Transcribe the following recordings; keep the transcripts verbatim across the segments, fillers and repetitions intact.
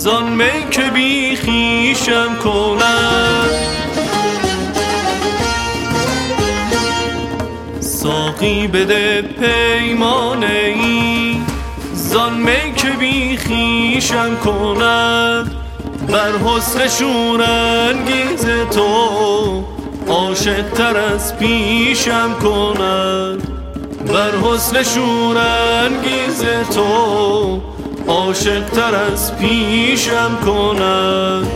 زان می که بی خویشم کند. ساقی بده پیمانه ای زان می که بی خویشم کند. بر حسن شورانگیز تو عاشق تر از پیشم کند. بر حسن شورانگیز تو عاشق تر از پیشم کند.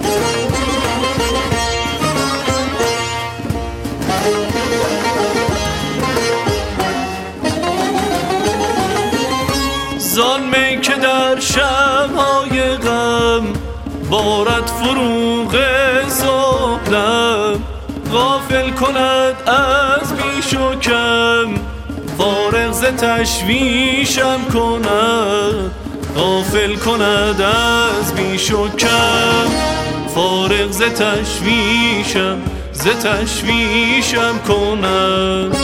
زان می که در شب‌های غم بارد فروغ زهدم. غافل کند از بیش و کم فارغ ز تشویشم کند. غافل کند از بیش و کم فارغ ز تشویشم ز تشویشم کند.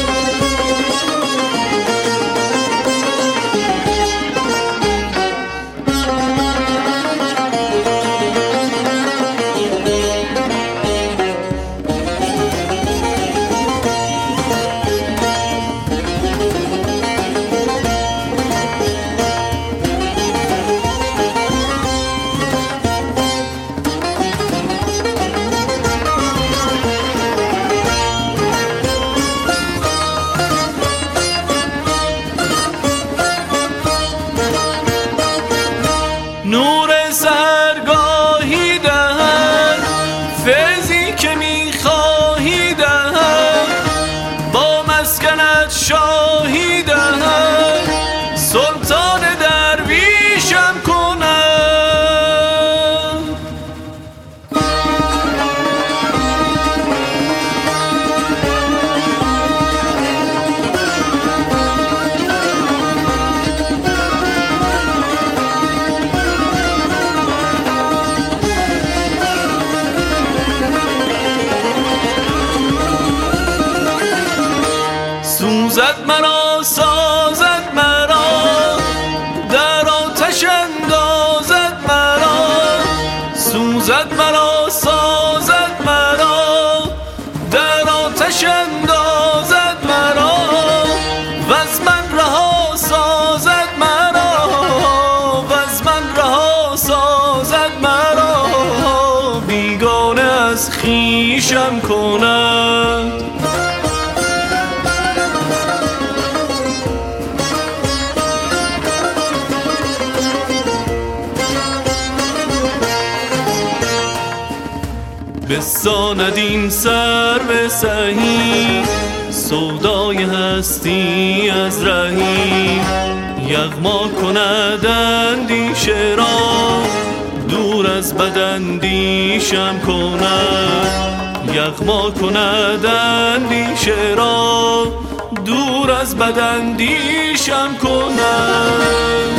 نور سحرگاهی دهد فیضی که میخواهی دهد. با مسکنت شاهی دهد سلطان درویشم کند. سوزد مرا سازد مرا در آتش اندازد مرا. سوزد مرا سازد مرا در آتش اندازد مرا. وز من رها سازد مرا وز من رها سازد مرا. بیگانه از خویشم کند. بستاند این سرو سهی سودای هستی از رهی. یغما کند اندیشه را دور از بد اندیشم کند. یغما کند اندیشه را دور از بد اندیشم کند.